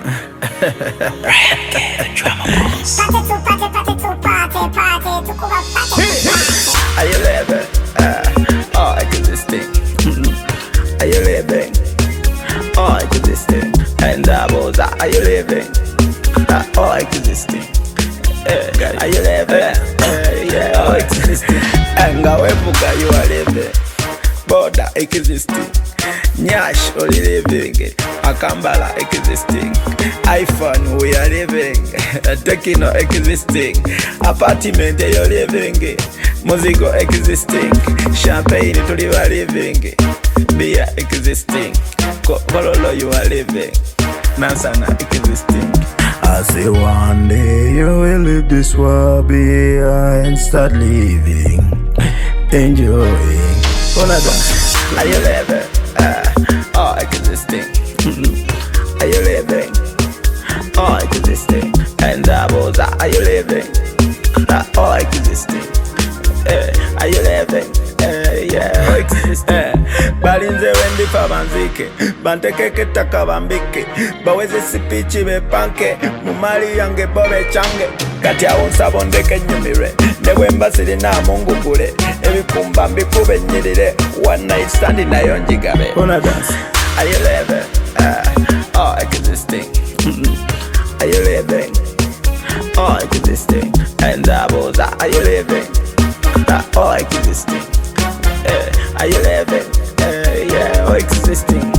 Are you living? Oh, existing. Are you living? Oh, existing. And are you living? Oh, existing. Are you living? Yeah, oh, existing. And wepuka, you are living. Border existing. Nyash only living. Akambala existing. iPhone we are living. Tekino existing. Apartment you living. Muzigo existing. Champagne tuliwa living. Beer existing. Kololo you are living. Nansana existing. I say one day you will leave this world behind, start living, enjoying. Are you living? Oh, existing. Are you living? Oh, existing. And are you living? Oh, existing. Are you living? Yeah, oh, existing. Balinze wendi pa banzike, bantekeke taka bambike, baweze sipichi bepanke, mumali yange bobe change, kati awo nsabondeke nyumire, newemba siri na mungu kule, ebikumba mbikube nyirire, one night standing nayo njigabe. Wanna dance? Are you living? Oh, existing. Are you living? Oh, existing. And are you living? Oh, existing. Are you living? Yeah, oh, existing.